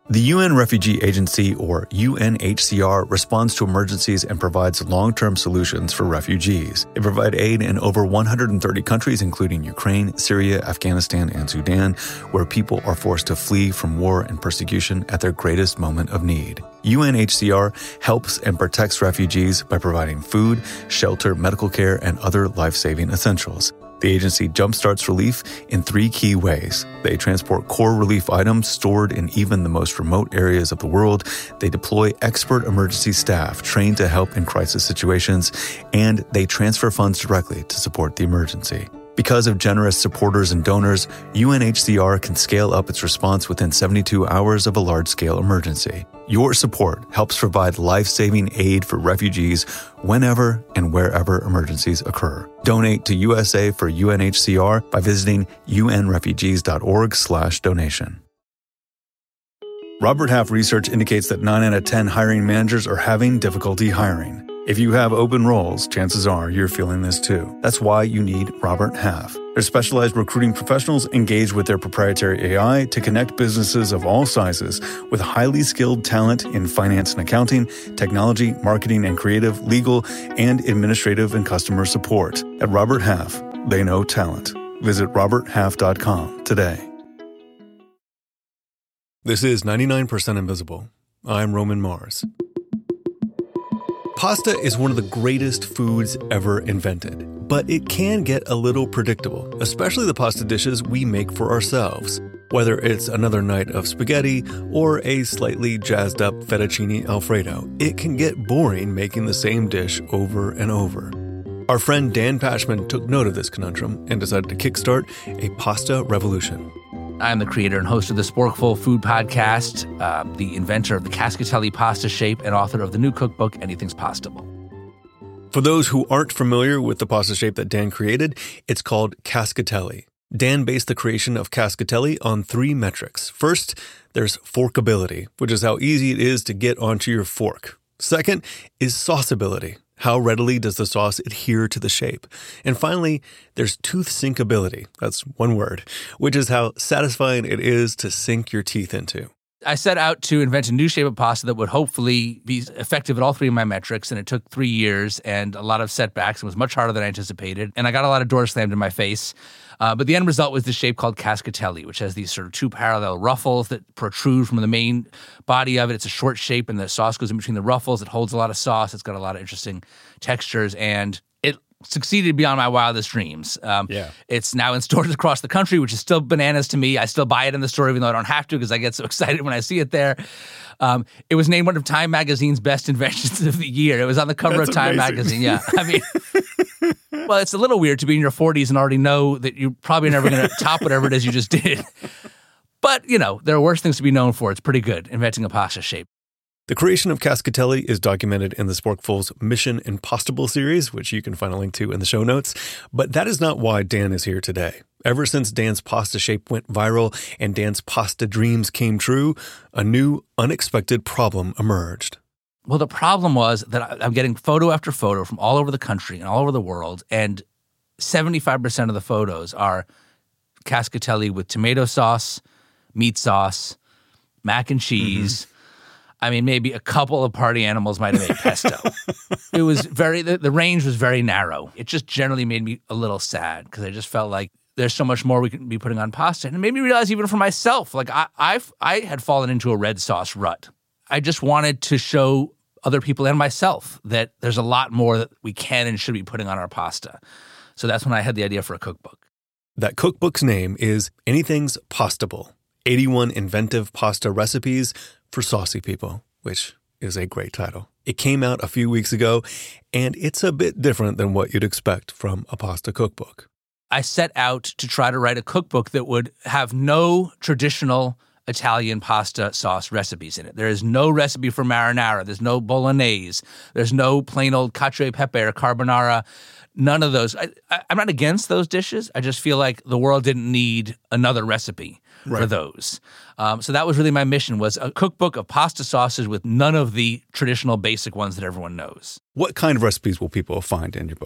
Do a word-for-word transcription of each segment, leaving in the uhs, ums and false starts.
The U N Refugee Agency, or U N H C R, responds to emergencies and provides long-term solutions for refugees. They provide aid in over one hundred thirty countries, including Ukraine, Syria, Afghanistan, and Sudan, where people are forced to flee from war and persecution at their greatest moment of need. U N H C R helps and protects refugees by providing food, shelter, medical care, and other life-saving essentials. The agency jumpstarts relief in three key ways. They transport core relief items stored in even the most remote areas of the world. They deploy expert emergency staff trained to help in crisis situations, and they transfer funds directly to support the emergency. Because of generous supporters and donors, U N H C R can scale up its response within seventy-two hours of a large-scale emergency. Your support helps provide life-saving aid for refugees whenever and wherever emergencies occur. Donate to U S A for U N H C R by visiting unrefugees.org slash donation. Robert Half research indicates that nine out of ten hiring managers are having difficulty hiring. If you have open roles, chances are you're feeling this too. That's why you need Robert Half. Their specialized recruiting professionals engage with their proprietary A I to connect businesses of all sizes with highly skilled talent in finance and accounting, technology, marketing and creative, legal, and administrative and customer support. At Robert Half, they know talent. Visit robert half dot com today. This is ninety-nine percent Invisible. I'm Roman Mars. Pasta is one of the greatest foods ever invented, but it can get a little predictable, especially the pasta dishes we make for ourselves. Whether it's another night of spaghetti or a slightly jazzed up fettuccine alfredo, it can get boring making the same dish over and over. Our friend Dan Pashman took note of this conundrum and decided to kickstart a pasta revolution. I'm the creator and host of the Sporkful Food Podcast, uh, the inventor of the Cascatelli pasta shape, and author of the new cookbook, Anything's Pastable. For those who aren't familiar with the pasta shape that Dan created, it's called Cascatelli. Dan based the creation of Cascatelli on three metrics. First, there's forkability, which is how easy it is to get onto your fork. Second is sauceability. How readily does the sauce adhere to the shape? And finally, there's tooth sinkability. That's one word, which is how satisfying it is to sink your teeth into. I set out to invent a new shape of pasta that would hopefully be effective at all three of my metrics, and it took three years and a lot of setbacks. It was much harder than I anticipated, and I got a lot of doors slammed in my face. Uh, but the end result was this shape called Cascatelli, which has these sort of two parallel ruffles that protrude from the main body of it. It's a short shape, and the sauce goes in between the ruffles. It holds a lot of sauce. It's got a lot of interesting textures, and it succeeded beyond my wildest dreams. Um, yeah. It's now in stores across the country, which is still bananas to me. I still buy it in the store, even though I don't have to, because I get so excited when I see it there. Um, it was named one of Time Magazine's best inventions of the year. It was on the cover That's of Time amazing. Magazine. Yeah, I mean... Well, it's a little weird to be in your forties and already know that you're probably never going to top whatever it is you just did. But, you know, there are worse things to be known for. It's pretty good, inventing a pasta shape. The creation of Cascatelli is documented in the Sporkful's Mission Impossible series, which you can find a link to in the show notes. But that is not why Dan is here today. Ever since Dan's pasta shape went viral and Dan's pasta dreams came true, a new, unexpected problem emerged. Well, the problem was that I'm getting photo after photo from all over the country and all over the world, and seventy-five percent of the photos are Cascatelli with tomato sauce, meat sauce, mac and cheese. Mm-hmm. I mean, maybe a couple of party animals might have made pesto. It was very, the, the range was very narrow. It just generally made me a little sad because I just felt like there's so much more we could be putting on pasta. And it made me realize even for myself, like I I've, I had fallen into a red sauce rut. I just wanted to show other people and myself that there's a lot more that we can and should be putting on our pasta. So that's when I had the idea for a cookbook. That cookbook's name is Anything's Pastable, eighty-one Inventive Pasta Recipes for Saucy People, which is a great title. It came out a few weeks ago, and it's a bit different than what you'd expect from a pasta cookbook. I set out to try to write a cookbook that would have no traditional Italian pasta sauce recipes in it. There is no recipe for marinara. There's no bolognese. There's no plain old cacio e pepe or carbonara. None of those. I, I, I'm not against those dishes. I just feel like the world didn't need another recipe right. for those. Um, so that was really my mission, was a cookbook of pasta sauces with none of the traditional basic ones that everyone knows. What kind of recipes will people find in your book?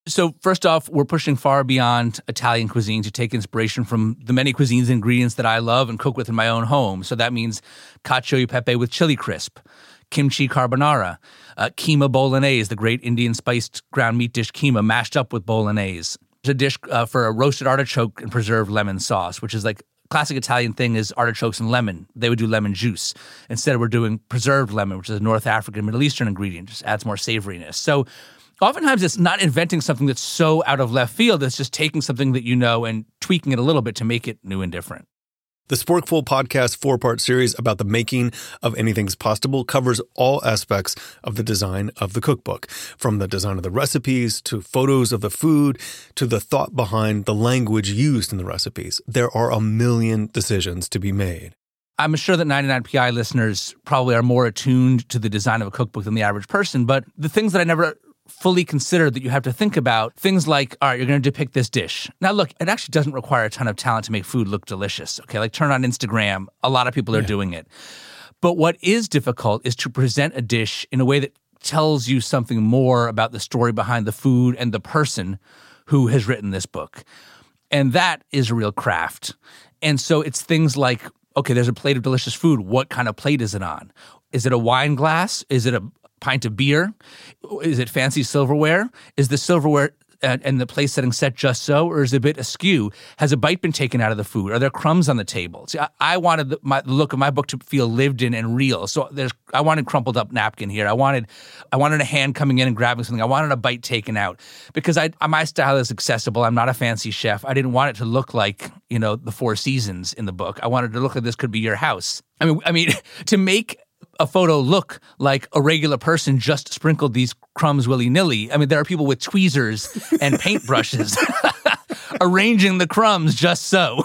So first off, we're pushing far beyond Italian cuisine to take inspiration from the many cuisines and ingredients that I love and cook with in my own home. So that means cacio e pepe with chili crisp, kimchi carbonara, uh, keema bolognese, the great Indian spiced ground meat dish keema mashed up with bolognese. There's a dish uh, for a roasted artichoke and preserved lemon sauce, which is like classic Italian thing is artichokes and lemon. They would do lemon juice. Instead, we're doing preserved lemon, which is a North African, Middle Eastern ingredient. Just adds more savoriness. So oftentimes it's not inventing something that's so out of left field. It's just taking something that you know and tweaking it a little bit to make it new and different. The Sporkful podcast four-part series about the making of Anything's Pastable covers all aspects of the design of the cookbook, from the design of the recipes to photos of the food to the thought behind the language used in the recipes. There are a million decisions to be made. I'm sure that ninety-nine P I listeners probably are more attuned to the design of a cookbook than the average person, but the things that I never fully considered that you have to think about, things like, all right, you're going to depict this dish. Now, look, it actually doesn't require a ton of talent to make food look delicious. Okay, like turn on Instagram. A lot of people are yeah. doing it. But what is difficult is to present a dish in a way that tells you something more about the story behind the food and the person who has written this book. And that is a real craft. And so it's things like, okay, there's a plate of delicious food. What kind of plate is it on? Is it a wine glass? Is it a pint of beer? Is it fancy silverware? Is the silverware and, and the place setting set just so, or is it a bit askew? Has a bite been taken out of the food? Are there crumbs on the table? See, I, I wanted the, my, the look of my book to feel lived in and real. So there's, I wanted crumpled up napkin here. I wanted, I wanted a hand coming in and grabbing something. I wanted a bite taken out because I, my style is accessible. I'm not a fancy chef. I didn't want it to look like, you know, the Four Seasons in the book. I wanted it to look like this could be your house. I mean, I mean, to make a photo look like a regular person just sprinkled these crumbs willy-nilly. I mean, there are people with tweezers and paintbrushes arranging the crumbs just so.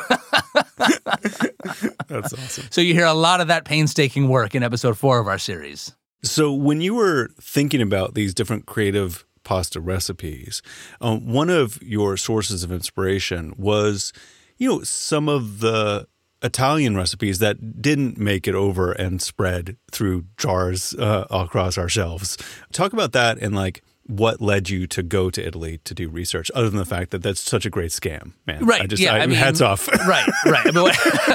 That's awesome. So you hear a lot of that painstaking work in episode four of our series. So when you were thinking about these different creative pasta recipes, um, one of your sources of inspiration was, you know, some of the Italian recipes that didn't make it over and spread through jars uh, across our shelves. Talk about that and like what led you to go to Italy to do research, other than the fact that that's such a great scam, man. Right. I just, yeah, I, I mean, hats off. Right, right. I mean,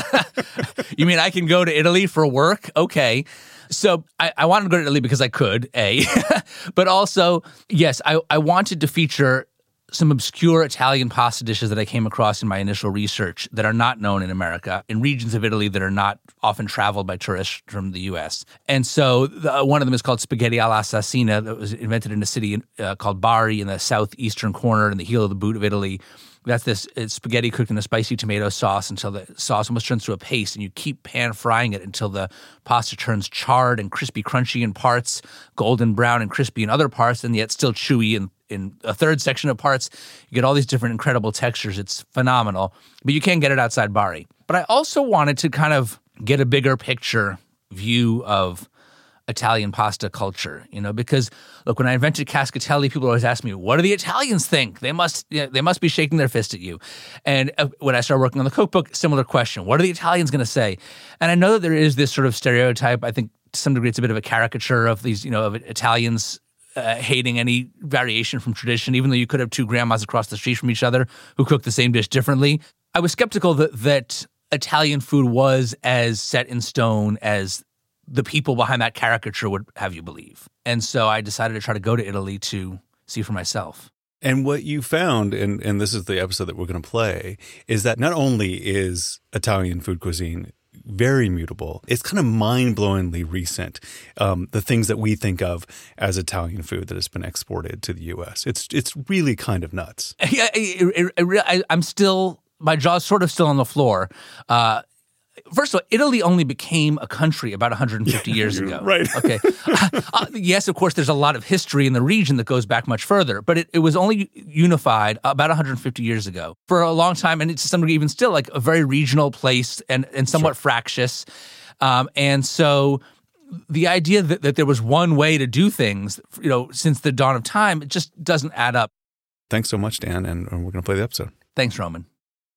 what, you mean I can go to Italy for work? Okay. So I, I wanted to go to Italy because I could, A. But also, yes, I, I wanted to feature some obscure Italian pasta dishes that I came across in my initial research that are not known in America, in regions of Italy that are not often traveled by tourists from the U S. And so the, one of them is called spaghetti all'assassina, that was invented in a city uh, called Bari in the southeastern corner in the heel of the boot of Italy. That's this it's spaghetti cooked in a spicy tomato sauce until the sauce almost turns to a paste, and you keep pan frying it until the pasta turns charred and crispy, crunchy in parts, golden brown and crispy in other parts, and yet still chewy in, in a third section of parts. You get all these different incredible textures. It's phenomenal, but you can't get it outside Bari. But I also wanted to kind of get a bigger picture view of Italian pasta culture, you know, because look, when I invented cascatelli, people always ask me, what do the Italians think? They must, you know, they must be shaking their fist at you. And uh, when I started working on the cookbook, similar question, what are the Italians going to say? And I know that there is this sort of stereotype. I think to some degree it's a bit of a caricature of these, you know, of Italians uh, hating any variation from tradition, even though you could have two grandmas across the street from each other who cook the same dish differently. I was skeptical that, that Italian food was as set in stone as the people behind that caricature would have you believe. And so I decided to try to go to Italy to see for myself. And what you found, and, and this is the episode that we're going to play, is that not only is Italian food cuisine very mutable, it's kind of mind-blowingly recent. Um, the things that we think of as Italian food that has been exported to the U S. It's it's really kind of nuts. Yeah, it, it, it, I, I'm still, my jaw's sort of still on the floor. Uh, First of all, Italy only became a country about one hundred fifty years ago. Right. Okay. uh, yes, of course, there's a lot of history in the region that goes back much further, but it, it was only unified about one hundred fifty years ago. For a long time, and it's to some degree even still like a very regional place and, and somewhat sure. fractious. Um, and so the idea that, that there was one way to do things, you know, since the dawn of time, it just doesn't add up. Thanks so much, Dan, and we're going to play the episode. Thanks, Roman.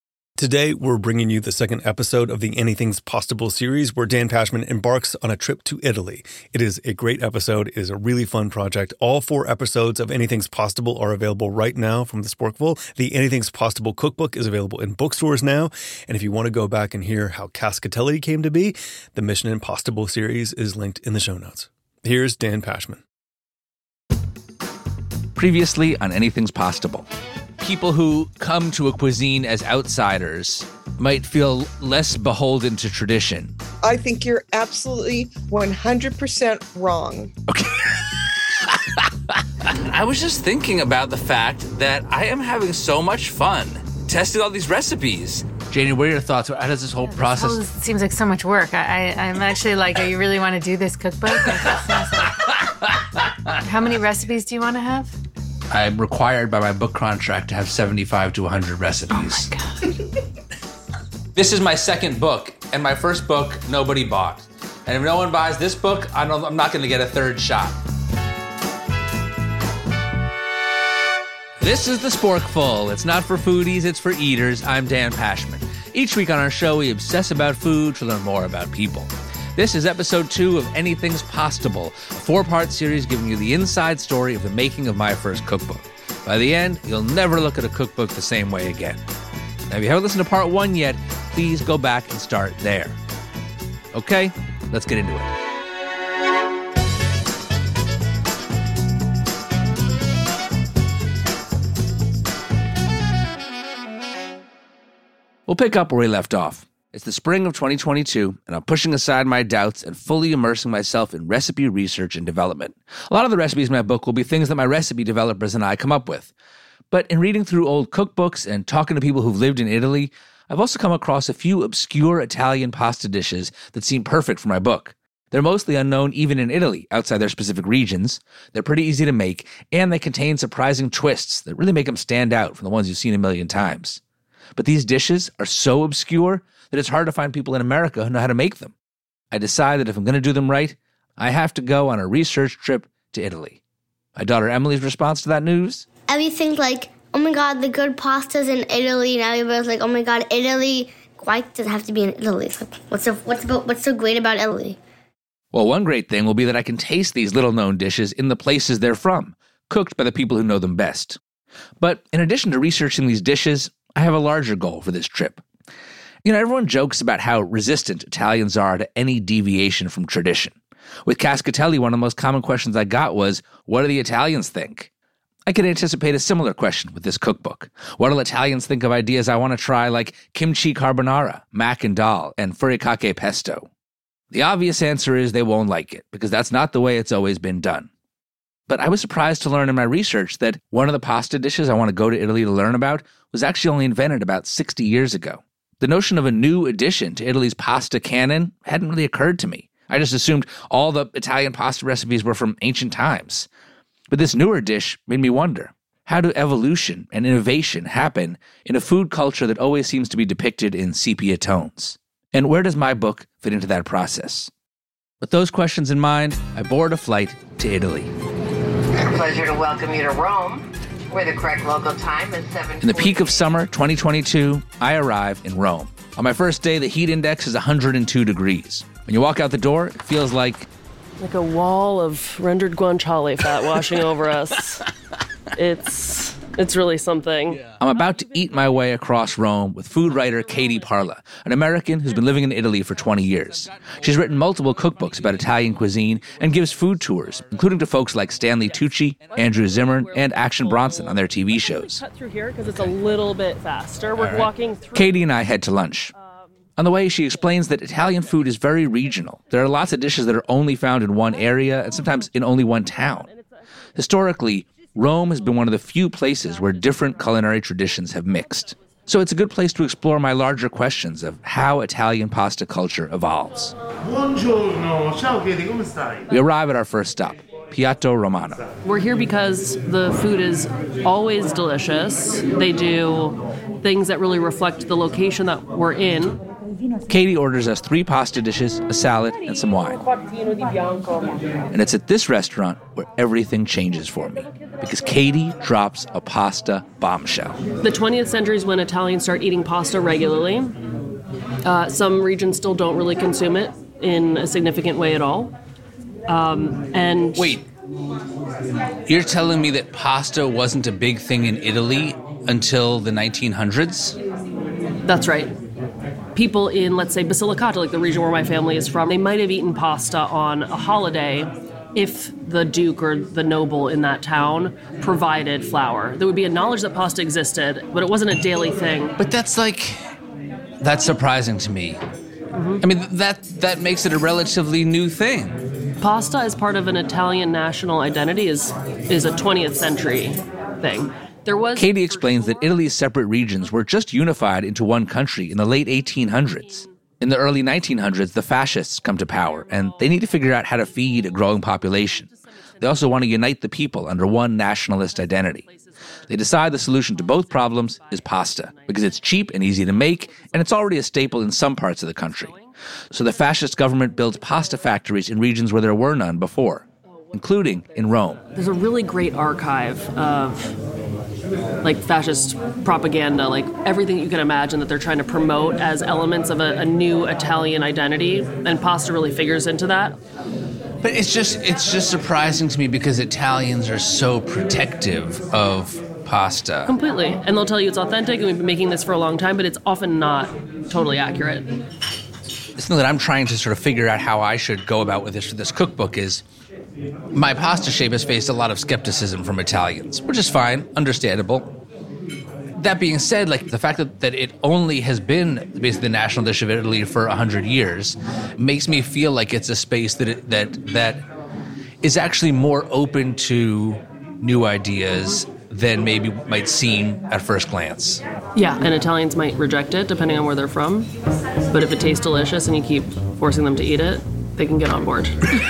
Today, we're bringing you the second episode of the Anything's Possible series, where Dan Pashman embarks on a trip to Italy. It is a great episode. It is a really fun project. All four episodes of Anything's Possible are available right now from the Sporkful. The Anything's Possible cookbook is available in bookstores now. And if you want to go back and hear how Cascatelli came to be, the Mission Impossible series is linked in the show notes. Here's Dan Pashman. Previously on Anything's Possible. People who come to a cuisine as outsiders might feel less beholden to tradition. I think you're absolutely one hundred percent wrong. Okay. I was just thinking about the fact that I am having so much fun testing all these recipes. Janie, what are your thoughts? How does this whole yeah, process... This whole, seems like so much work. I, I, I'm actually like, do you really want to do this cookbook? Like, like... How many recipes do you want to have? I'm required by my book contract to have seventy-five to one hundred recipes. Oh my God. This is my second book, and my first book, nobody bought. And if no one buys this book, I don't, I'm not going to get a third shot. This is The Sporkful. It's not for foodies, it's for eaters. I'm Dan Pashman. Each week on our show, we obsess about food to learn more about people. This is episode two of Anything's Possible, a four-part series giving you the inside story of the making of my first cookbook. By the end, you'll never look at a cookbook the same way again. Now, if you haven't listened to part one yet, please go back and start there. Okay, let's get into it. We'll pick up where we left off. It's the spring of twenty twenty-two, and I'm pushing aside my doubts and fully immersing myself in recipe research and development. A lot of the recipes in my book will be things that my recipe developers and I come up with. But in reading through old cookbooks and talking to people who've lived in Italy, I've also come across a few obscure Italian pasta dishes that seem perfect for my book. They're mostly unknown even in Italy, outside their specific regions. They're pretty easy to make, and they contain surprising twists that really make them stand out from the ones you've seen a million times. But these dishes are so obscure that it's hard to find people in America who know how to make them. I decided if I'm going to do them right, I have to go on a research trip to Italy. My daughter Emily's response to that news? Everything's like, oh my God, the good pasta's in Italy, and everybody's like, oh my God, Italy. Why does it have to be in Italy? It's like, what's so, what's about, what's so great about Italy? Well, one great thing will be that I can taste these little-known dishes in the places they're from, cooked by the people who know them best. But in addition to researching these dishes, I have a larger goal for this trip. You know, everyone jokes about how resistant Italians are to any deviation from tradition. With Cascatelli, one of the most common questions I got was, what do the Italians think? I could anticipate a similar question with this cookbook. What do Italians think of ideas I want to try like kimchi carbonara, mac and dal, and furikake pesto? The obvious answer is they won't like it, because that's not the way it's always been done. But I was surprised to learn in my research that one of the pasta dishes I want to go to Italy to learn about was actually only invented about sixty years ago. The notion of a new addition to Italy's pasta canon hadn't really occurred to me. I just assumed all the Italian pasta recipes were from ancient times. But this newer dish made me wonder, how do evolution and innovation happen in a food culture that always seems to be depicted in sepia tones? And where does my book fit into that process? With those questions in mind, I board a flight to Italy. Pleasure to welcome you to Rome, where the correct local time is seven. In the peak of summer twenty twenty-two, I arrive in Rome. On my first day, the heat index is one hundred two degrees. When you walk out the door, it feels like... Like a wall of rendered guanciale fat washing over us. It's it's really something. Yeah. I'm about to eat my way across Rome with food writer Katie Parla, an American who's been living in Italy for twenty years. She's written multiple cookbooks about Italian cuisine and gives food tours, including to folks like Stanley Tucci, Andrew Zimmern, and Action Bronson on their T V shows. Cut through here because it's a little bit faster. We're right. walking through. Katie and I head to lunch. On the way, she explains that Italian food is very regional. There are lots of dishes that are only found in one area and sometimes in only one town. Historically, Rome has been one of the few places where different culinary traditions have mixed. So it's a good place to explore my larger questions of how Italian pasta culture evolves. Buongiorno, ciao Katie, come stai? We arrive at our first stop, Piatto Romano. We're here because the food is always delicious. They do things that really reflect the location that we're in. Katie orders us three pasta dishes, a salad, and some wine. And it's at this restaurant where everything changes for me, because Katie drops a pasta bombshell. The twentieth century is when Italians start eating pasta regularly. Uh, some regions still don't really consume it in a significant way at all. Um, and Wait, you're telling me that pasta wasn't a big thing in Italy until the nineteen hundreds? That's right. People in, let's say, Basilicata, like the region where my family is from, they might have eaten pasta on a holiday if the duke or the noble in that town provided flour. There would be a knowledge that pasta existed, but it wasn't a daily thing. But that's like, that's surprising to me. Mm-hmm. I mean, that that makes it a relatively new thing. Pasta as part of an Italian national identity is is a twentieth century thing. There was Katie explains that Italy's separate regions were just unified into one country in the late eighteen hundreds. In the early nineteen hundreds, the fascists come to power, and they need to figure out how to feed a growing population. They also want to unite the people under one nationalist identity. They decide the solution to both problems is pasta, because it's cheap and easy to make, and it's already a staple in some parts of the country. So the fascist government builds pasta factories in regions where there were none before, including in Rome. There's a really great archive of like fascist propaganda, like everything you can imagine that they're trying to promote as elements of a, a new Italian identity, and pasta really figures into that. But it's just it's just surprising to me because Italians are so protective of pasta. Completely. And they'll tell you it's authentic and we've been making this for a long time, but it's often not totally accurate. Something that I'm trying to sort of figure out how I should go about with this, this cookbook is my pasta shape has faced a lot of skepticism from Italians, which is fine, understandable. That being said, like the fact that, that it only has been basically the national dish of Italy for one hundred years makes me feel like it's a space that it, that that is actually more open to new ideas than maybe might seem at first glance. Yeah, and Italians might reject it depending on where they're from. But if it tastes delicious and you keep forcing them to eat it, they can get on board.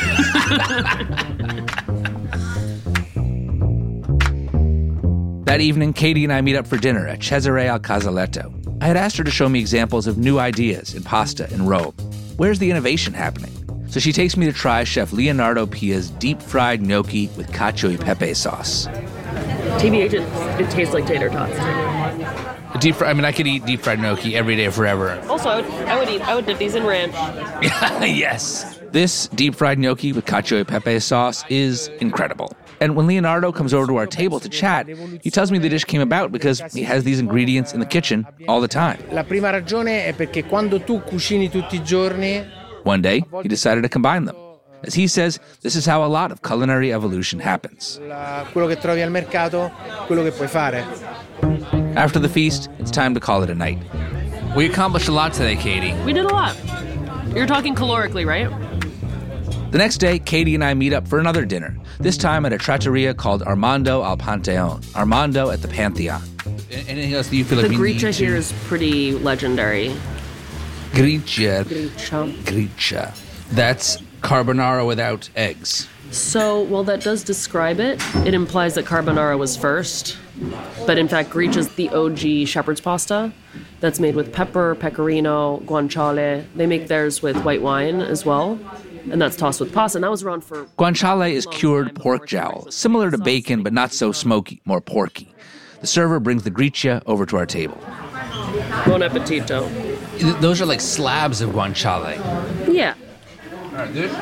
That evening, Katie and I meet up for dinner at Cesare al Casaletto. I had asked her to show me examples of new ideas in pasta in Rome. Where's the innovation happening? So she takes me to try Chef Leonardo Pia's deep-fried gnocchi with cacio e pepe sauce. T B H, it, it tastes like tater tots. Deep fry, I mean, I could eat deep-fried gnocchi every day forever. Also, I would, I would eat, I would dip these in ranch. Yes. This deep-fried gnocchi with cacio e pepe sauce is incredible. And when Leonardo comes over to our table to chat, he tells me the dish came about because he has these ingredients in the kitchen all the time. La prima ragione è perché quando tu cucini tutti i giorni. One day, he decided to combine them. As he says, this is how a lot of culinary evolution happens. Quello che trovi al mercato, quello che puoi fare. After the feast, it's time to call it a night. We accomplished a lot today, Katie. We did a lot. You're talking calorically, right? The next day, Katie and I meet up for another dinner, this time at a trattoria called Armando al Panteon. Armando at the Pantheon. Anything else that you feel like the we need to... The gricia here is pretty legendary. Gricia. Gricia. Gricia. That's carbonara without eggs. So, while that does describe it, it implies that carbonara was first. But in fact, gricia is the O G shepherd's pasta that's made with pepper, pecorino, guanciale. They make theirs with white wine as well. And that's tossed with pasta, and that was around for... Guanciale is cured pork jowl, similar to bacon, but not so smoky, more porky. The server brings the gricia over to our table. Buon appetito. Those are like slabs of guanciale. Yeah. All right, this,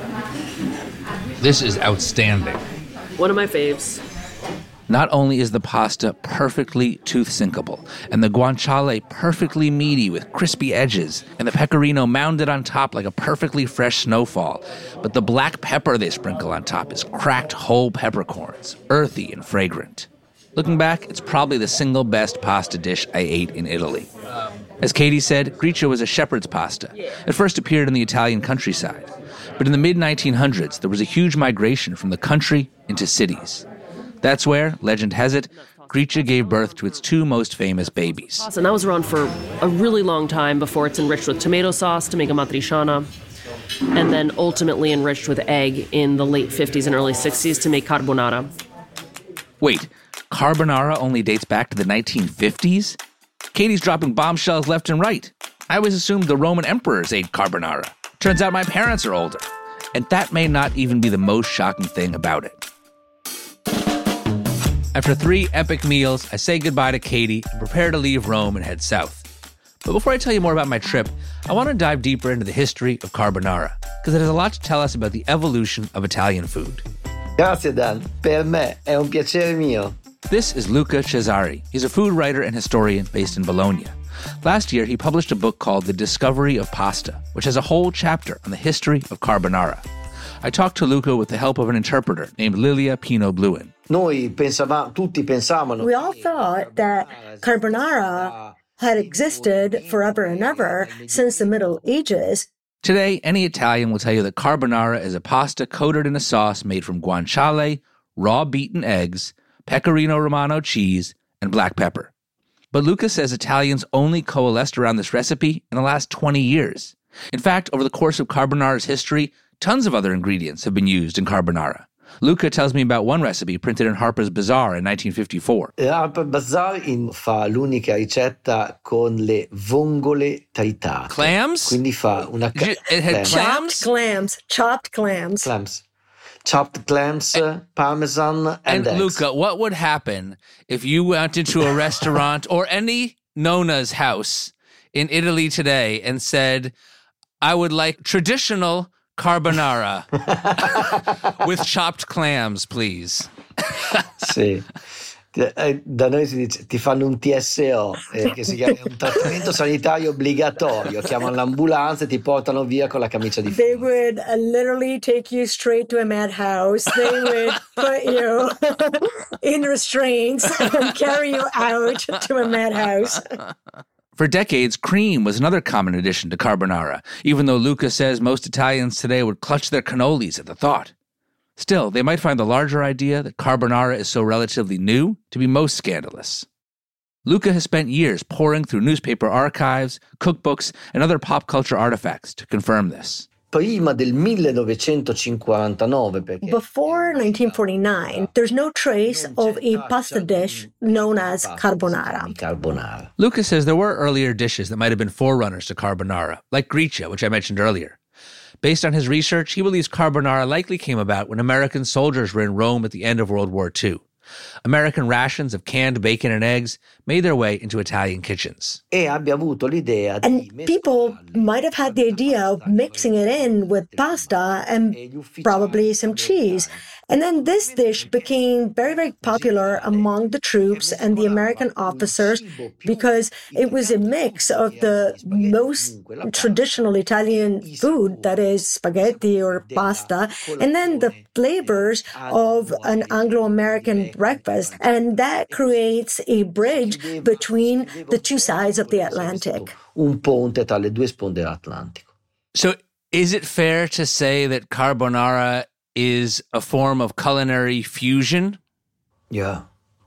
this is outstanding. One of my faves. Not only is the pasta perfectly tooth-syncable, and the guanciale perfectly meaty with crispy edges, and the pecorino mounded on top like a perfectly fresh snowfall, but the black pepper they sprinkle on top is cracked whole peppercorns, earthy and fragrant. Looking back, it's probably the single best pasta dish I ate in Italy. As Katie said, gricia was a shepherd's pasta. It first appeared in the Italian countryside. But in the mid nineteen hundreds, there was a huge migration from the country into cities. That's where, legend has it, gricia gave birth to its two most famous babies. And that was around for a really long time before it's enriched with tomato sauce to make a matriciana, and then ultimately enriched with egg in the late fifties and early sixties to make carbonara. Wait, carbonara only dates back to the nineteen fifties? Katie's dropping bombshells left and right. I always assumed the Roman emperors ate carbonara. Turns out my parents are older. And that may not even be the most shocking thing about it. After three epic meals, I say goodbye to Katie and prepare to leave Rome and head south. But before I tell you more about my trip, I want to dive deeper into the history of carbonara, because it has a lot to tell us about the evolution of Italian food. Grazie, Dan. Per me è un piacere mio. This is Luca Cesari. He's a food writer and historian based in Bologna. Last year, he published a book called The Discovery of Pasta, which has a whole chapter on the history of carbonara. I talked to Luca with the help of an interpreter named Lilia Pino-Bluen. Noi pensavamo, tutti pensavano. We all thought that carbonara had existed forever and ever since the Middle Ages. Today, any Italian will tell you that carbonara is a pasta coated in a sauce made from guanciale, raw beaten eggs, pecorino romano cheese, and black pepper. But Luca says Italians only coalesced around this recipe in the last twenty years. In fact, over the course of carbonara's history, tons of other ingredients have been used in carbonara. Luca tells me about one recipe printed in Harper's Bazaar in nineteen fifty-four. Harper's Bazaar in, fa l'unica ricetta con le vongole tritate. Clams? Quindi fa una... Ca- it had clams? Chopped clams. Chopped clams. Clams. Chopped clams, and, parmesan, and, and eggs. Luca, what would happen if you went into a restaurant or any Nona's house in Italy today and said, I would like traditional carbonara with chopped clams, please? Sì. Da noi si dice, ti fanno un T S O, eh, che si chiama un trattamento sanitario obbligatorio. Chiamano l'ambulanza e ti portano via con la camicia di fuoco. They would uh, literally take you straight to a madhouse. They would put you in restraints and carry you out to a madhouse. For decades, cream was another common addition to carbonara, even though Luca says most Italians today would clutch their cannolis at the thought. Still, they might find the larger idea that carbonara is so relatively new to be most scandalous. Luca has spent years poring through newspaper archives, cookbooks, and other pop culture artifacts to confirm this. Prima del millenovecentocinquantanove, perché Before nineteen forty-nine, there's no trace of a pasta dish known as carbonara. carbonara. Luca says there were earlier dishes that might have been forerunners to carbonara, like gricia, which I mentioned earlier. Based on his research, he believes carbonara likely came about when American soldiers were in Rome at the end of World War Two. American rations of canned bacon and eggs made their way into Italian kitchens. E abbia avuto l'idea And di people might have had the idea of mixing it in with pasta and probably some cheese. And then this dish became very, very popular among the troops and the American officers because it was a mix of the most traditional Italian food, that is spaghetti or pasta, and then the flavors of an Anglo-American breakfast. And that creates a bridge between the two sides of the Atlantic. Un ponte tra le due sponde dell'Atlantico. So is it fair to say that carbonara is a form of culinary fusion? Yeah.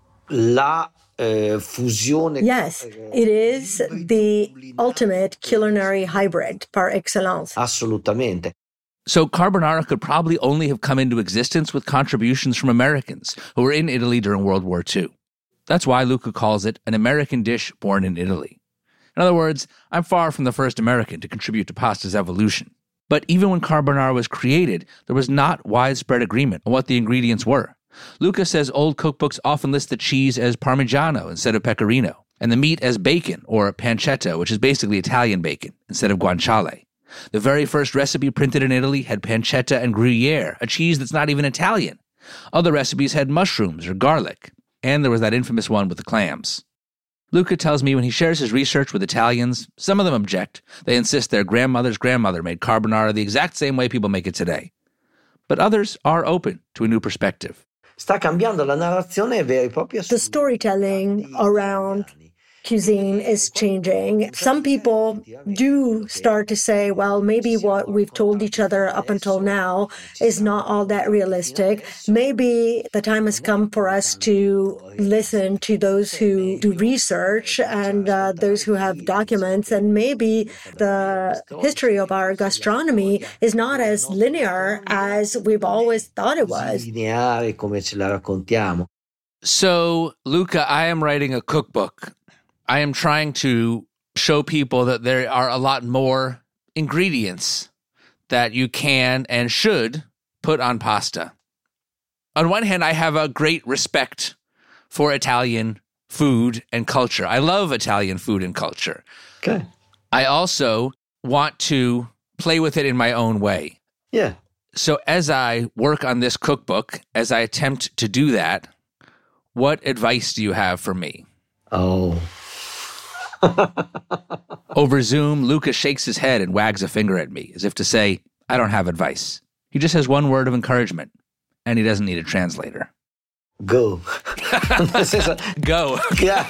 La uh, fusione. Yes, it is the ultimate culinary hybrid par excellence. Assolutamente. So carbonara could probably only have come into existence with contributions from Americans who were in Italy during World War Two. That's why Luca calls it an American dish born in Italy. In other words, I'm far from the first American to contribute to pasta's evolution. But even when carbonara was created, there was not widespread agreement on what the ingredients were. Luca says old cookbooks often list the cheese as Parmigiano instead of Pecorino, and the meat as bacon, or pancetta, which is basically Italian bacon, instead of guanciale. The very first recipe printed in Italy had pancetta and Gruyere, a cheese that's not even Italian. Other recipes had mushrooms or garlic, and there was that infamous one with the clams. Luca tells me when he shares his research with Italians, some of them object. They insist their grandmother's grandmother made carbonara the exact same way people make it today. But others are open to a new perspective. Sta cambiando la narrazione vera e propria. The storytelling around cuisine is changing. Some people do start to say, well, maybe what we've told each other up until now is not all that realistic. Maybe the time has come for us to listen to those who do research and uh, those who have documents. And maybe the history of our gastronomy is not as linear as we've always thought it was. Lineare come ce la raccontiamo. So, Luca, I am writing a cookbook. I am trying to show people that there are a lot more ingredients that you can and should put on pasta. On one hand, I have a great respect for Italian food and culture. I love Italian food and culture. Okay. I also want to play with it in my own way. Yeah. So as I work on this cookbook, as I attempt to do that, what advice do you have for me? Oh. Over Zoom, Luca shakes his head and wags a finger at me, as if to say, I don't have advice. He just has one word of encouragement, and he doesn't need a translator. Go. Go. Yeah.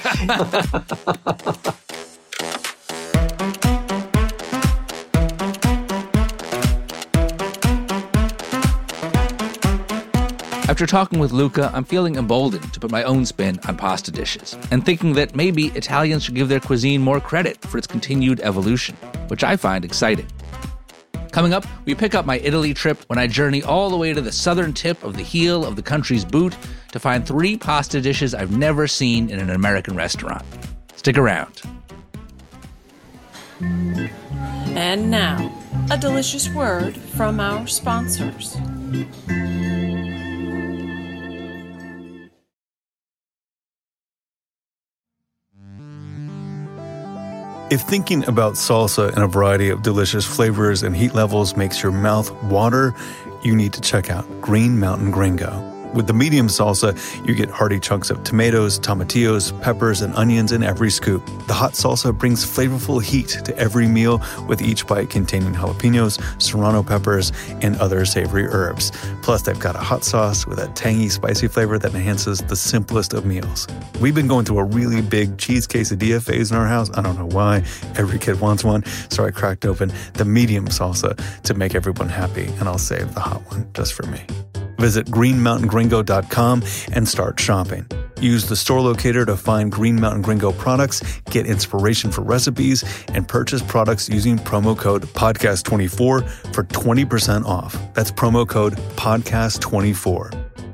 After talking with Luca, I'm feeling emboldened to put my own spin on pasta dishes and thinking that maybe Italians should give their cuisine more credit for its continued evolution, which I find exciting. Coming up, we pick up my Italy trip when I journey all the way to the southern tip of the heel of the country's boot to find three pasta dishes I've never seen in an American restaurant. Stick around. And now, a delicious word from our sponsors. If thinking about salsa and a variety of delicious flavors and heat levels makes your mouth water, you need to check out Green Mountain Gringo. With the medium salsa, you get hearty chunks of tomatoes, tomatillos, peppers, and onions in every scoop. The hot salsa brings flavorful heat to every meal, with each bite containing jalapenos, serrano peppers, and other savory herbs. Plus, they've got a hot sauce with a tangy, spicy flavor that enhances the simplest of meals. We've been going through a really big cheese quesadilla phase in our house. I don't know why. Every kid wants one, so I cracked open the medium salsa to make everyone happy, and I'll save the hot one just for me. Visit green mountain gringo dot com and start shopping. Use the store locator to find Green Mountain Gringo products, get inspiration for recipes, and purchase products using promo code podcast twenty-four for twenty percent off. That's promo code podcast twenty-four.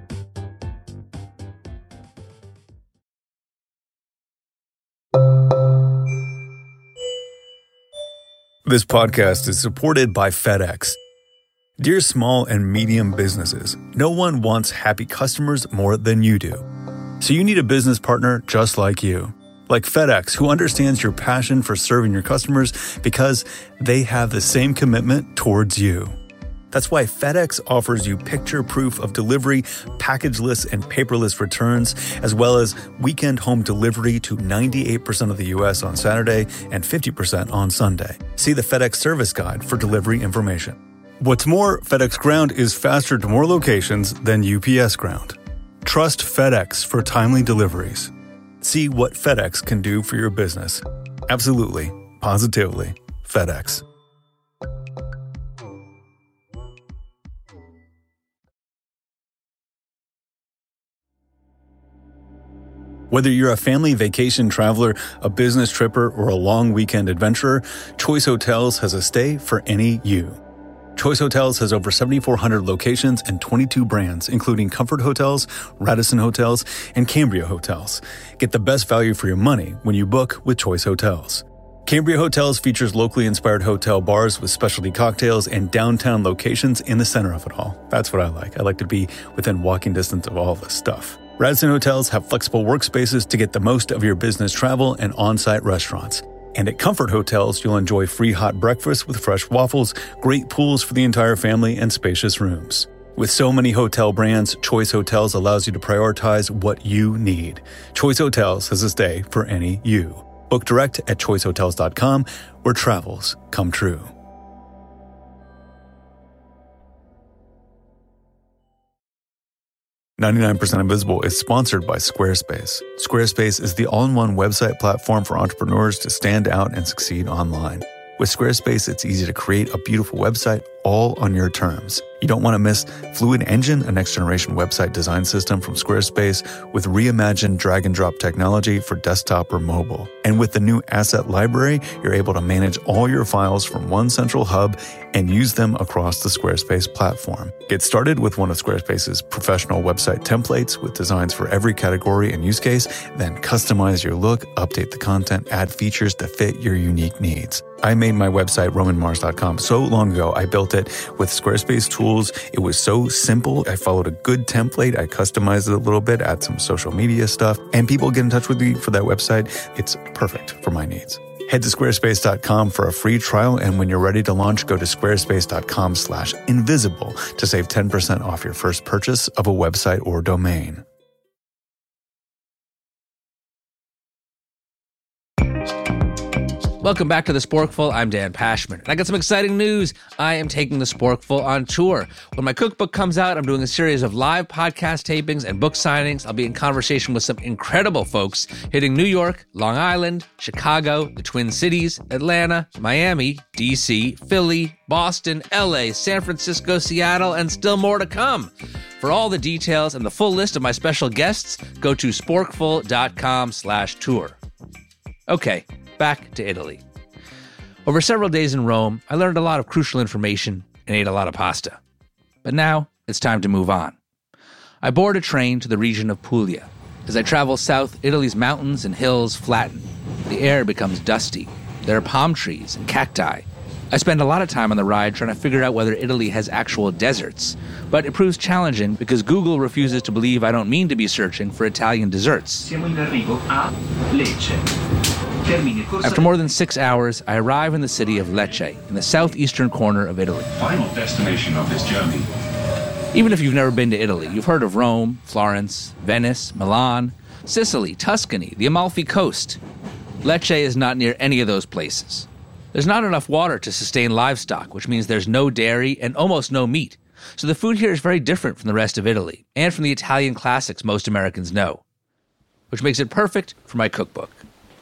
This podcast is supported by FedEx. Dear small and medium businesses, no one wants happy customers more than you do. So you need a business partner just like you. Like FedEx, who understands your passion for serving your customers because they have the same commitment towards you. That's why FedEx offers you picture proof of delivery, packageless and paperless returns, as well as weekend home delivery to ninety-eight percent of the U S on Saturday and fifty percent on Sunday. See the FedEx service guide for delivery information. What's more, FedEx Ground is faster to more locations than U P S Ground. Trust FedEx for timely deliveries. See what FedEx can do for your business. Absolutely, positively, FedEx. Whether you're a family vacation traveler, a business tripper, or a long weekend adventurer, Choice Hotels has a stay for any you. Choice Hotels has over seventy-four hundred locations and twenty-two brands, including Comfort Hotels, Radisson Hotels, and Cambria Hotels. Get the best value for your money when you book with Choice Hotels. Cambria Hotels features locally inspired hotel bars with specialty cocktails and downtown locations in the center of it all. That's what I like. I like to be within walking distance of all this stuff. Radisson Hotels have flexible workspaces to get the most of your business travel and on-site restaurants. And at Comfort Hotels, you'll enjoy free hot breakfast with fresh waffles, great pools for the entire family, and spacious rooms. With so many hotel brands, Choice Hotels allows you to prioritize what you need. Choice Hotels has a stay for any you. Book direct at choice hotels dot com, where travels come true. ninety-nine percent Invisible is sponsored by Squarespace. Squarespace is the all-in-one website platform for entrepreneurs to stand out and succeed online. With Squarespace, it's easy to create a beautiful website all on your terms. You don't want to miss Fluid Engine, a next-generation website design system from Squarespace with reimagined drag-and-drop technology for desktop or mobile. And with the new Asset Library, you're able to manage all your files from one central hub and use them across the Squarespace platform. Get started with one of Squarespace's professional website templates with designs for every category and use case, then customize your look, update the content, add features to fit your unique needs. I made my website, roman mars dot com, so long ago. I built it with Squarespace tools. It was so simple. I followed a good template. I customized it a little bit, add some social media stuff, and people get in touch with me for that website. It's perfect for my needs. Head to squarespace dot com for a free trial, and when you're ready to launch, go to squarespace dot com slash invisible to save ten percent off your first purchase of a website or domain. Welcome back to The Sporkful. I'm Dan Pashman. And I got some exciting news. I am taking The Sporkful on tour. When my cookbook comes out, I'm doing a series of live podcast tapings and book signings. I'll be in conversation with some incredible folks hitting New York, Long Island, Chicago, the Twin Cities, Atlanta, Miami, D C, Philly, Boston, L A, San Francisco, Seattle, and still more to come. For all the details and the full list of my special guests, go to sporkful.com slash tour. Okay. Back to Italy. Over several days in Rome, I learned a lot of crucial information and ate a lot of pasta. But now, it's time to move on. I board a train to the region of Puglia. As I travel south, Italy's mountains and hills flatten. The air becomes dusty. There are palm trees and cacti. I spend a lot of time on the ride trying to figure out whether Italy has actual deserts. But it proves challenging because Google refuses to believe I don't mean to be searching for Italian desserts. Siamo in arrivo a Lecce. After more than six hours, I arrive in the city of Lecce, in the southeastern corner of Italy. Final destination of this journey. Even if you've never been to Italy, you've heard of Rome, Florence, Venice, Milan, Sicily, Tuscany, the Amalfi Coast. Lecce is not near any of those places. There's not enough water to sustain livestock, which means there's no dairy and almost no meat. So the food here is very different from the rest of Italy, and from the Italian classics most Americans know, which makes it perfect for my cookbook.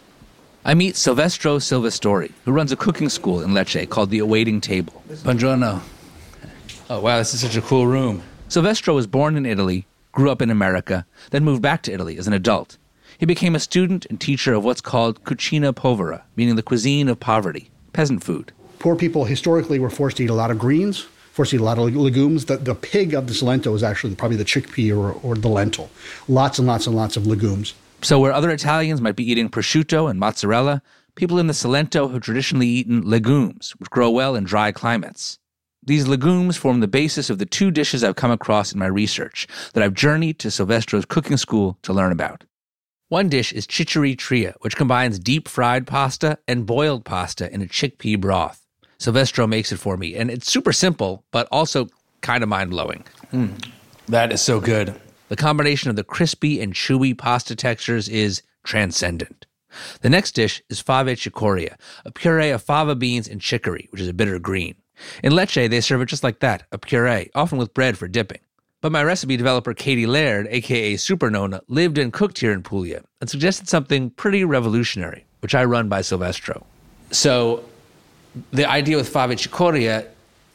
I meet Silvestro Silvestori, who runs a cooking school in Lecce called The Awaiting Table. Buongiorno. Oh, wow, this is such a cool room. Silvestro was born in Italy, grew up in America, then moved back to Italy as an adult. He became a student and teacher of what's called cucina povera, meaning the cuisine of poverty, peasant food. Poor people historically were forced to eat a lot of greens, forced to eat a lot of legumes. The, the pig of the Salento is actually probably the chickpea or, or the lentil. Lots and lots and lots of legumes. So where other Italians might be eating prosciutto and mozzarella, people in the Salento have traditionally eaten legumes, which grow well in dry climates. These legumes form the basis of the two dishes I've come across in my research that I've journeyed to Silvestro's cooking school to learn about. One dish is chichiri tria, which combines deep-fried pasta and boiled pasta in a chickpea broth. Silvestro makes it for me, and it's super simple, but also kind of mind-blowing. Mm, that is so good. The combination of the crispy and chewy pasta textures is transcendent. The next dish is fave cicoria, a puree of fava beans and chicory, which is a bitter green. In Lecce, they serve it just like that, a puree, often with bread for dipping. But my recipe developer Katie Laird, a k a. Super Nonna, lived and cooked here in Puglia and suggested something pretty revolutionary, which I run by Silvestro. So the idea with fave cicoria,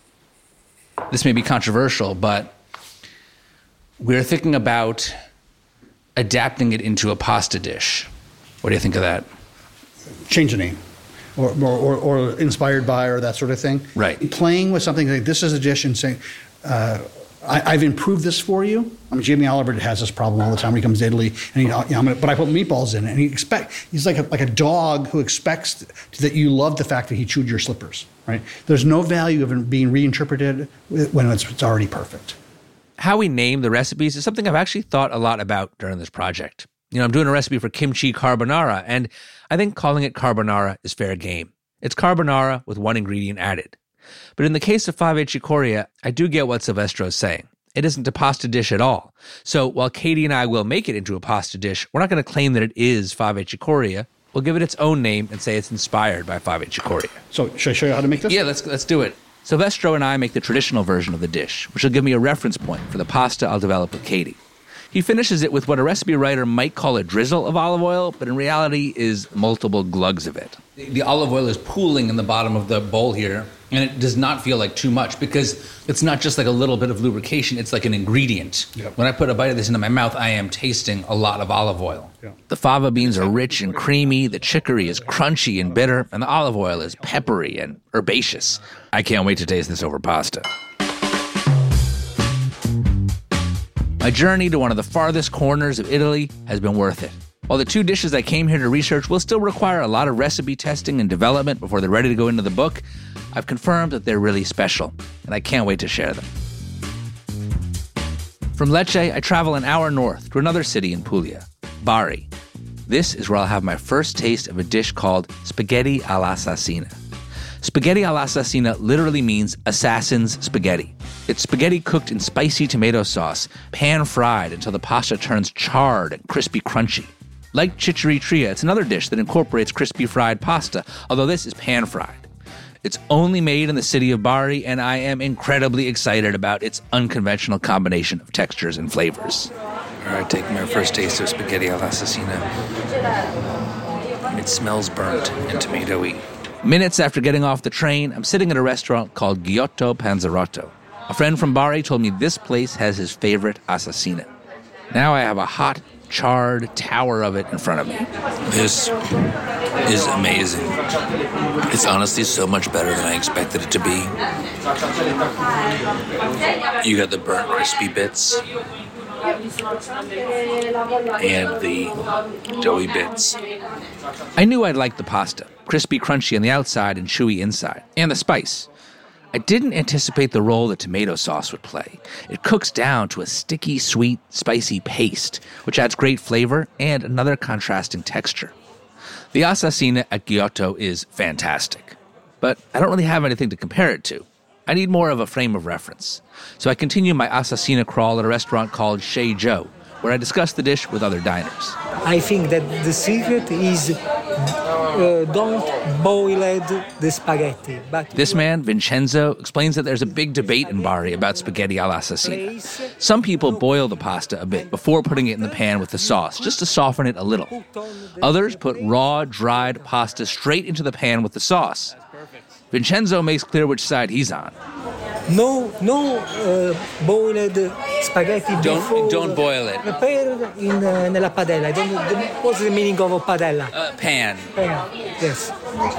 this may be controversial, but we're thinking about adapting it into a pasta dish. What do you think of that? Change the name. Or, or, or inspired by, or that sort of thing. Right. Playing with something like this is a dish and saying, uh, I, I've improved this for you. I mean, Jamie Oliver has this problem all the time when he comes to Italy, and he, you know, I'm gonna, but I put meatballs in it, and he expect he's like a, like a dog who expects that you love the fact that he chewed your slippers. Right? There's no value of it being reinterpreted when it's, it's already perfect. How we name the recipes is something I've actually thought a lot about during this project. You know, I'm doing a recipe for kimchi carbonara, and I think calling it carbonara is fair game. It's carbonara with one ingredient added. But in the case of fave cicoria, I do get what Silvestro's saying. It isn't a pasta dish at all. So while Katie and I will make it into a pasta dish, we're not going to claim that it is fave cicoria. We'll give it its own name and say it's inspired by fave cicoria. So should I show you how to make this? Yeah, let's let's do it. Silvestro and I make the traditional version of the dish, which will give me a reference point for the pasta I'll develop with Katie. He finishes it with what a recipe writer might call a drizzle of olive oil, but in reality is multiple glugs of it. The, the olive oil is pooling in the bottom of the bowl here, And it does not feel like too much because it's not just like a little bit of lubrication, it's like an ingredient. Yep. When I put a bite of this into my mouth, I am tasting a lot of olive oil. Yeah. The fava beans are rich and creamy, the chicory is crunchy and bitter, and the olive oil is peppery and herbaceous. I can't wait to taste this over pasta. My journey to one of the farthest corners of Italy has been worth it. While the two dishes I came here to research will still require a lot of recipe testing and development before they're ready to go into the book, I've confirmed that they're really special, and I can't wait to share them. From Lecce, I travel an hour north to another city in Puglia, Bari. This is where I'll have my first taste of a dish called spaghetti all'assassina. Spaghetti all'assassina literally means assassin's spaghetti. It's spaghetti cooked in spicy tomato sauce, pan-fried until the pasta turns charred and crispy crunchy. Like chicchiriccia, it's another dish that incorporates crispy fried pasta, although this is pan-fried. It's only made in the city of Bari, and I am incredibly excited about its unconventional combination of textures and flavors. All right, taking my first taste of spaghetti all'assassina. It smells burnt and tomatoey. Minutes after getting off the train, I'm sitting at a restaurant called Giotto Panzerotto. A friend from Bari told me this place has his favorite assassina. Now I have a hot, charred tower of it in front of me. This is amazing. It's honestly so much better than I expected it to be. You got the burnt, crispy bits and the doughy bits. I knew I'd like the pasta, crispy, crunchy on the outside and chewy inside, and the spice. I didn't anticipate the role that tomato sauce would play. It cooks down to a sticky, sweet, spicy paste, which adds great flavor and another contrasting texture. The assassina at Giotto is fantastic, but I don't really have anything to compare it to. I need more of a frame of reference. So I continue my assassina crawl at a restaurant called Chez Joe, where I discuss the dish with other diners. I think that the secret is uh, don't boil the spaghetti. But this man, Vincenzo, explains that there's a big debate in Bari about spaghetti all'assassina. Some people boil the pasta a bit before putting it in the pan with the sauce, just to soften it a little. Others put raw, dried pasta straight into the pan with the sauce. Vincenzo makes clear which side he's on. No, no uh, boiled spaghetti don't, before. Don't boil it. Prepare in uh, nella padella. I don't know, what's the meaning of a padella? Uh, pan. Pan, yes.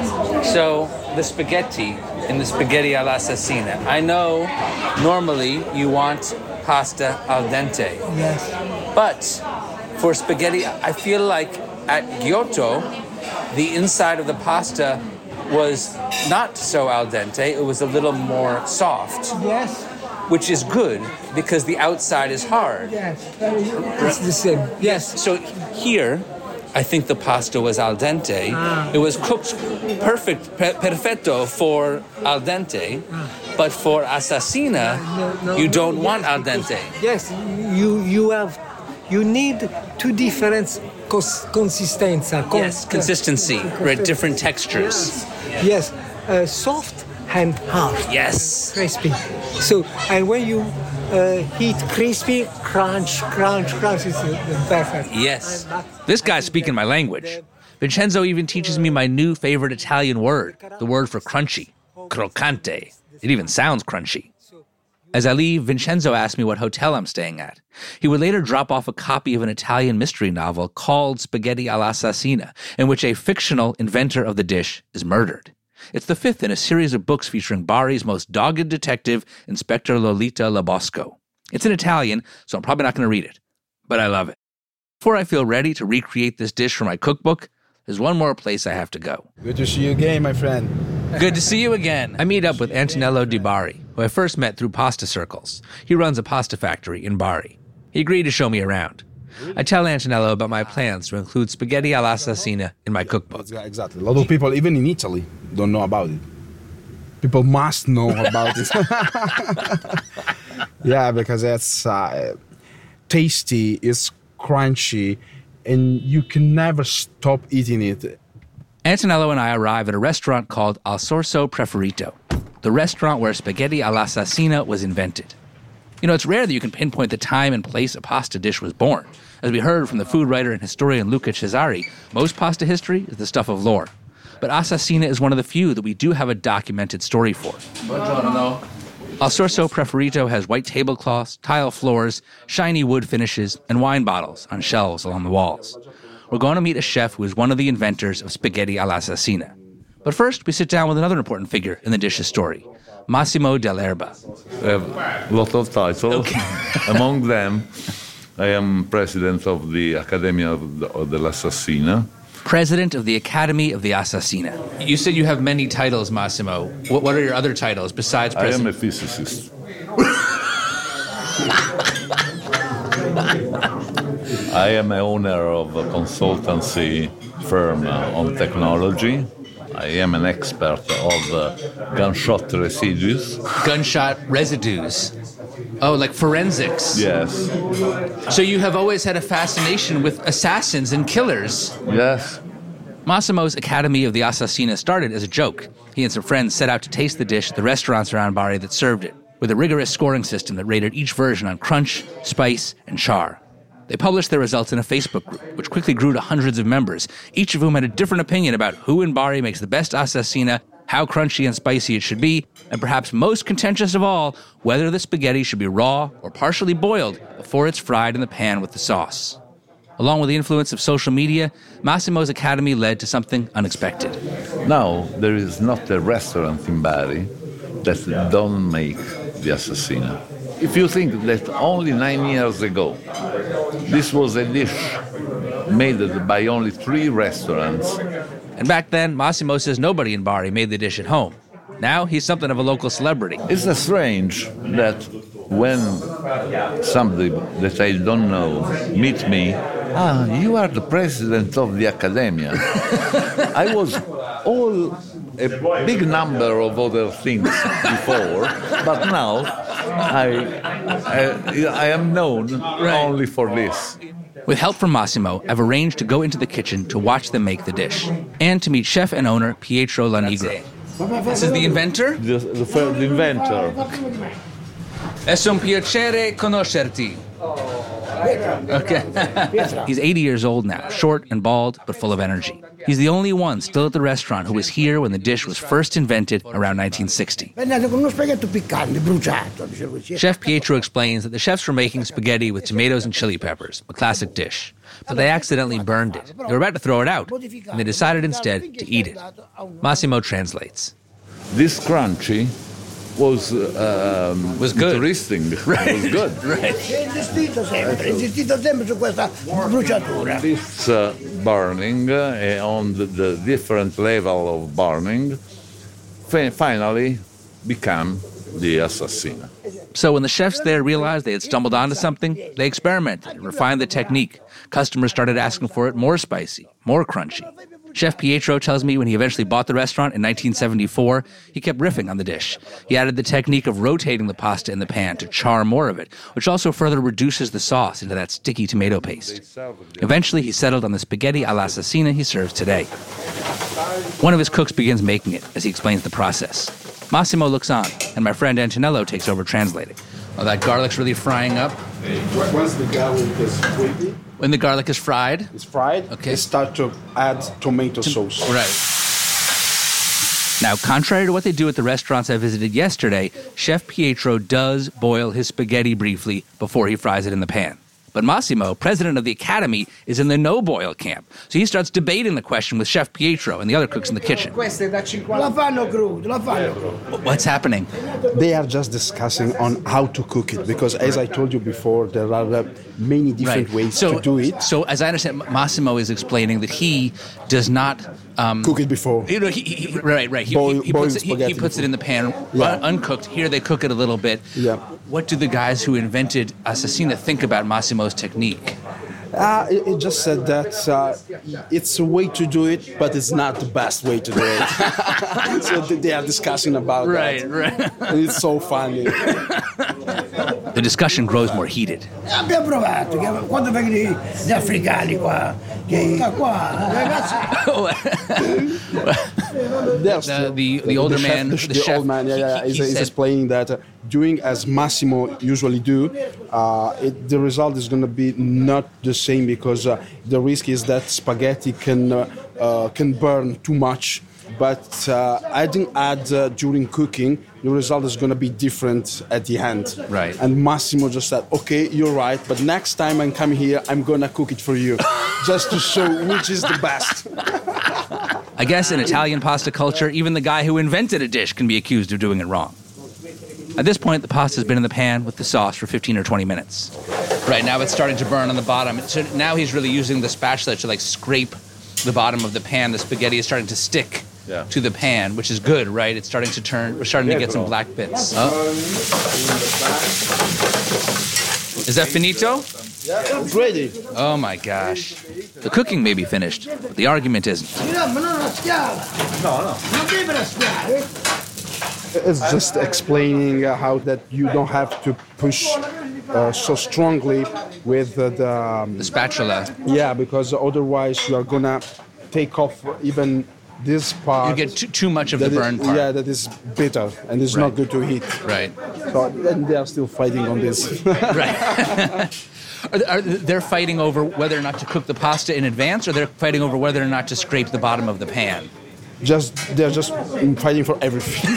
So, the spaghetti in the spaghetti all'assassina. I know normally you want pasta al dente. Yes. But for spaghetti, I feel like at Giotto, the inside of the pasta was not so al dente, it was a little more soft. Yes. Which is good because the outside is hard. Yes, it's the same. Yes. So here, I think the pasta was al dente. Ah. It was cooked perfect, per- perfetto for al dente, ah. but for assassina, no, no, you don't yes, want al dente. Yes, you you have, you need two different cons- consistency. Cons- yes, consistency, right? Different textures. Yes, yes. Uh, soft and hard. Yes. Crispy. So, and when you uh, heat crispy, crunch, crunch, crunch, it's uh, perfect. Yes. This guy's speaking my language. Vincenzo even teaches me my new favorite Italian word, the word for crunchy, croccante. It even sounds crunchy. As I leave, Vincenzo asks me what hotel I'm staying at. He would later drop off a copy of an Italian mystery novel called Spaghetti all'assassina, in which a fictional inventor of the dish is murdered. It's the fifth in a series of books featuring Bari's most dogged detective, Inspector Lolita Labosco. It's in Italian, so I'm probably not going to read it, but I love it. Before I feel ready to recreate this dish for my cookbook, there's one more place I have to go. Good to see you again, my friend. Good to see you again. I meet up with Antonello Di Bari, who I first met through Pasta Circles. He runs a pasta factory in Bari. He agreed to show me around. I tell Antonello about my plans to include spaghetti all'assassina in my cookbook. Exactly. A lot of people, even in Italy, don't know about it. People must know about it. Yeah, because it's uh, tasty, it's crunchy, and you can never stop eating it. Antonello and I arrive at a restaurant called Al Sorso Preferito, the restaurant where spaghetti all'assassina was invented. You know, it's rare that you can pinpoint the time and place a pasta dish was born. As we heard from the food writer and historian Luca Cesari, most pasta history is the stuff of lore. but Assassina is one of the few that we do have a documented story for. Buongiorno. El Sorso Preferito has white tablecloths, tile floors, shiny wood finishes, and wine bottles on shelves along the walls. We're going to meet a chef who is one of the inventors of spaghetti all'assassina. But first, we sit down with another important figure in the dish's story, Massimo Dell'Erba. I have a lot of titles. Okay. Among them, I am president of the Academia of the, of the L'Assassina. President of the Academy of the Assassina. You said you have many titles, Massimo. What, what are your other titles besides president? I am a physicist. I am a owner of a consultancy firm on technology. I am an expert of uh, gunshot residues. Gunshot residues? Oh, like forensics? Yes. So you have always had a fascination with assassins and killers? Yes. Massimo's Academy of the Assassina started as a joke. He and some friends set out to taste the dish at the restaurants around Bari that served it, with a rigorous scoring system that rated each version on crunch, spice, and char. They published their results in a Facebook group, which quickly grew to hundreds of members, each of whom had a different opinion about who in Bari makes the best assassina, how crunchy and spicy it should be, and perhaps most contentious of all, whether the spaghetti should be raw or partially boiled before it's fried in the pan with the sauce. Along with the influence of social media, Massimo's Academy led to something unexpected. Now, there is not a restaurant in Bari that don't make the assassina. If you think that only nine years ago, this was a dish made by only three restaurants. And back then, Massimo says nobody in Bari made the dish at home. Now he's something of a local celebrity. It's a strange that when somebody that I don't know meet me, ah, you are the president of the Academia. I was all a big number of other things before, but now I, I, I am known right. only for this. With help from Massimo, I've arranged to go into the kitchen to watch them make the dish, and to meet chef and owner Pietro Lanigro. This is the inventor? The, the, the inventor. È un piacere conoscerti. Okay. He's eighty years old now, short and bald, but full of energy. He's the only one still at the restaurant who was here when the dish was first invented around nineteen sixty. Chef Pietro explains that the chefs were making spaghetti with tomatoes and chili peppers, a classic dish. But they accidentally burned it. They were about to throw it out, and they decided instead to eat it. Massimo translates. This crunchy was um, was good. Interesting. Right. Was good. Right. This uh, burning uh, on the, the different level of burning fi- finally became the assassina. So when the chefs there realized they had stumbled onto something, they experimented and refined the technique. Customers started asking for it more spicy, more crunchy. Chef Pietro tells me when he eventually bought the restaurant in nineteen seventy-four, he kept riffing on the dish. He added the technique of rotating the pasta in the pan to char more of it, which also further reduces the sauce into that sticky tomato paste. Eventually, he settled on the spaghetti all'assassina he serves today. One of his cooks begins making it as he explains the process. Massimo looks on, and my friend Antonello takes over translating. Oh, that garlic's really frying up. Once the garlic is crispy, when the garlic is fried, it's fried. Okay, they start to add tomato sauce. Right. Now, contrary to what they do at the restaurants I visited yesterday, Chef Pietro does boil his spaghetti briefly before he fries it in the pan. But Massimo, president of the Academy, is in the no-boil camp. So he starts debating the question with Chef Pietro and the other cooks in the kitchen. What's happening? They are just discussing on how to cook it, because as I told you before, there are uh, many different right. ways so, to do it. So as I understand, Massimo is explaining that he does not... Um, cook it before. You know, he, he, right, right. He, boil, he, he, puts, it, he, he puts it in the pan yeah. uncooked. Here they cook it a little bit. Yeah. What do the guys who invented Assassina think about Massimo's technique? Uh, it, it just said that uh, it's a way to do it, but it's not the best way to do it. So they are discussing about right, that. Right, right. And it's so funny. The discussion grows more heated. Abbiamo provato, quando vengono gli africani qua, che qua, ragazzi. the, the, the older the man, chef, the, the, the chef, old man, yeah, yeah, he, he, is, he is said, explaining that uh, doing as Massimo usually do, uh, it, the result is going to be not the same because uh, the risk is that spaghetti can uh, uh, can burn too much. But uh, adding add uh, during cooking, the result is going to be different at the end. Right. And Massimo just said, okay, you're right, but next time I come here, I'm going to cook it for you, just to show which is the best. I guess in Italian pasta culture, even the guy who invented a dish can be accused of doing it wrong. At this point, the pasta's been in the pan with the sauce for fifteen or twenty minutes. Right, now it's starting to burn on the bottom. So now he's really using the spatula to like scrape the bottom of the pan. The spaghetti is starting to stick yeah. to the pan, which is good, right? It's starting to turn, we're starting to get some black bits. Oh. Is that finito? Yeah, it's ready. Oh my gosh. The cooking may be finished, but the argument isn't. It's just explaining uh, how that you don't have to push uh, so strongly with uh, the, um, the spatula. Yeah, because otherwise you are gonna take off even this part. You get too, too much of the burn is, part. Yeah, that is bitter and it's right. not good to eat. Right. So and they are still fighting on this. Right. Are, are, they're fighting over whether or not to cook the pasta in advance, or they're fighting over whether or not to scrape the bottom of the pan? Just they're just fighting for everything.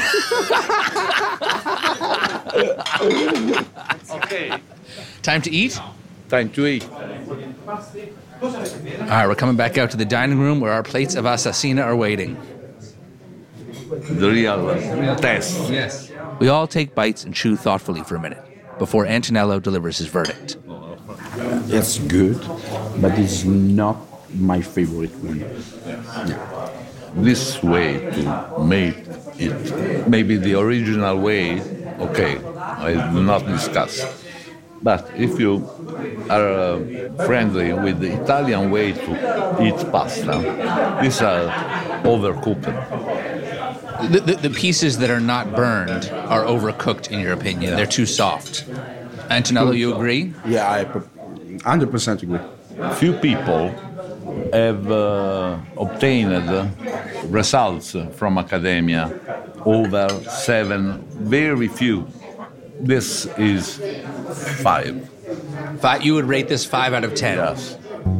Okay. Time to eat? Time to eat. All right, we're coming back out to the dining room where our plates of assassina are waiting. The real test. Yes. We all take bites and chew thoughtfully for a minute before Antonello delivers his verdict. It's good, but it's not my favorite one. Yeah. This way to make it, maybe the original way, okay, I do not discuss. But if you are uh, friendly with the Italian way to eat pasta, these are overcooked. The, the, the pieces that are not burned are overcooked, in your opinion. Yeah. They're too soft. Antonello, you agree? Yeah, I one hundred percent agree. Few people have uh, obtained uh, results from academia over seven, very few. This is five. Five. You would rate this five out of ten? Yes.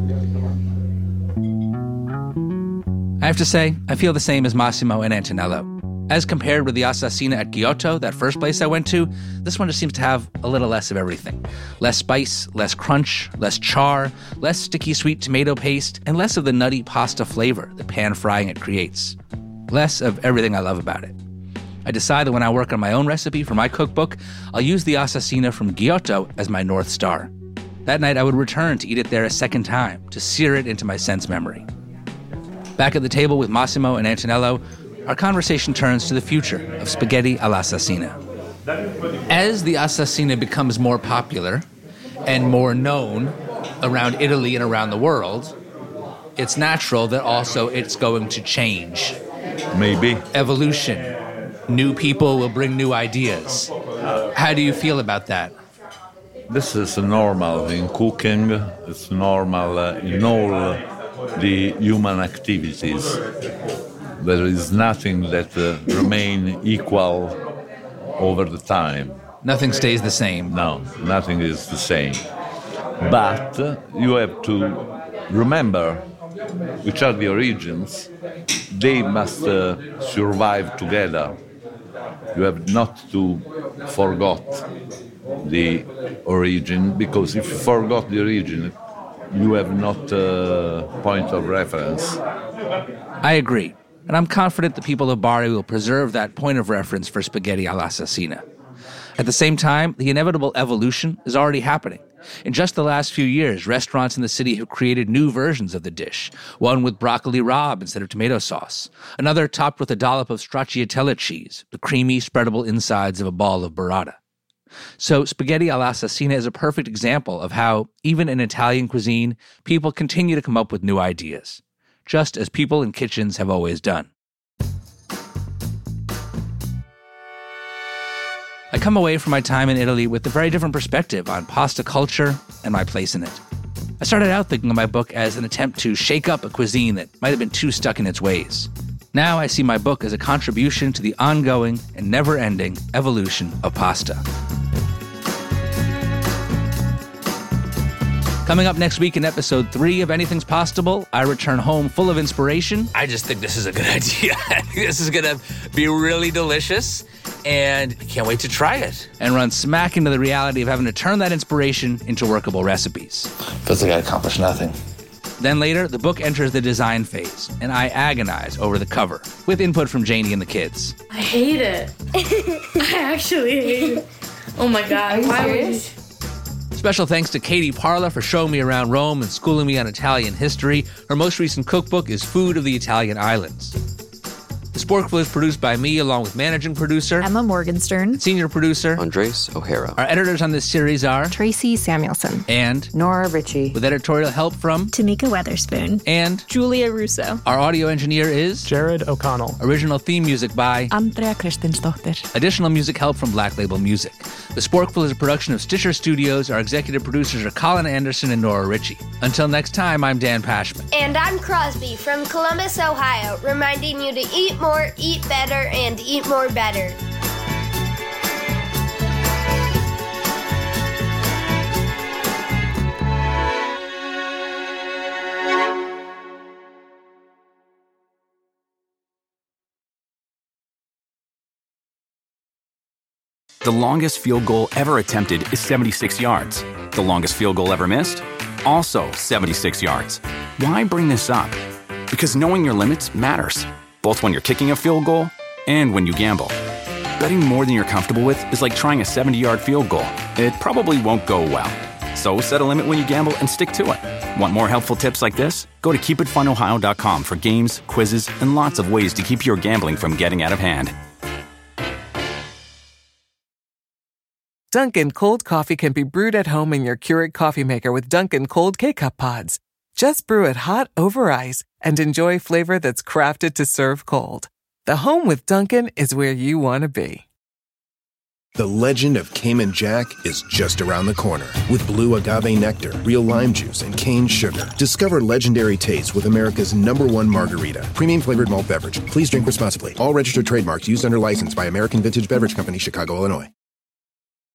I have to say, I feel the same as Massimo and Antonello. As compared with the Assassina at Giotto, that first place I went to, this one just seems to have a little less of everything. Less spice, less crunch, less char, less sticky sweet tomato paste, and less of the nutty pasta flavor that pan frying it creates. Less of everything I love about it. I decided that when I work on my own recipe for my cookbook, I'll use the Assassina from Giotto as my North Star. That night I would return to eat it there a second time, to sear it into my sense memory. Back at the table with Massimo and Antonello, our conversation turns to the future of spaghetti all'assassina. As the assassina becomes more popular and more known around Italy and around the world, it's natural that also it's going to change. Maybe. Evolution. New people will bring new ideas. How do you feel about that? This is normal in cooking. It's normal uh, in all uh, the human activities. There is nothing that uh, remain equal over the time. Nothing stays the same. No, nothing is the same. But uh, you have to remember which are the origins. They must uh, survive together. You have not to forget the origin, because if you forgot the origin, you have not a point of reference. I agree. And I'm confident the people of Bari will preserve that point of reference for spaghetti all'assassina. At the same time, the inevitable evolution is already happening. In just the last few years, restaurants in the city have created new versions of the dish, one with broccoli rabe instead of tomato sauce, another topped with a dollop of stracciatella cheese, the creamy, spreadable insides of a ball of burrata. So spaghetti all'assassina is a perfect example of how, even in Italian cuisine, people continue to come up with new ideas, just as people in kitchens have always done. I come away from my time in Italy with a very different perspective on pasta culture and my place in it. I started out thinking of my book as an attempt to shake up a cuisine that might have been too stuck in its ways. Now I see my book as a contribution to the ongoing and never-ending evolution of pasta. Coming up next week in episode three of Anything's Possible, I return home full of inspiration. I just think this is a good idea. I think this is going to be really delicious, and I can't wait to try it. And run smack into the reality of having to turn that inspiration into workable recipes. Feels like I accomplished nothing. Then later, the book enters the design phase, and I agonize over the cover, with input from Janie and the kids. I hate it. I actually hate it. Oh my God. Are you serious? Special thanks to Katie Parla for showing me around Rome and schooling me on Italian history. Her most recent cookbook is Food of the Italian Islands. The Sporkful is produced by me, along with managing producer Emma Morgenstern, senior producer Andres O'Hara. Our editors on this series are Tracy Samuelson and Nora Ritchie, with editorial help from Tamika Weatherspoon and Julia Russo. Our audio engineer is Jared O'Connell. Original theme music by Andrea Kristinsdottir. Additional music help from Black Label Music. The Sporkful is a production of Stitcher Studios. Our executive producers are Colin Anderson and Nora Ritchie. Until next time, I'm Dan Pashman. And I'm Crosby from Columbus, Ohio, reminding you to eat more. More, eat better, and eat more better. The longest field goal ever attempted is seventy-six yards. The longest field goal ever missed? Also seventy-six yards. Why bring this up? Because knowing your limits matters, both when you're kicking a field goal and when you gamble. Betting more than you're comfortable with is like trying a seventy-yard field goal. It probably won't go well. So set a limit when you gamble and stick to it. Want more helpful tips like this? Go to keep it fun ohio dot com for games, quizzes, and lots of ways to keep your gambling from getting out of hand. Dunkin' cold coffee can be brewed at home in your Keurig coffee maker with Dunkin' cold K-Cup pods. Just brew it hot over ice and enjoy flavor that's crafted to serve cold. The home with Dunkin' is where you want to be. The legend of Cayman Jack is just around the corner. With blue agave nectar, real lime juice, and cane sugar. Discover legendary taste with America's number one margarita. Premium flavored malt beverage. Please drink responsibly. All registered trademarks used under license by American Vintage Beverage Company, Chicago, Illinois.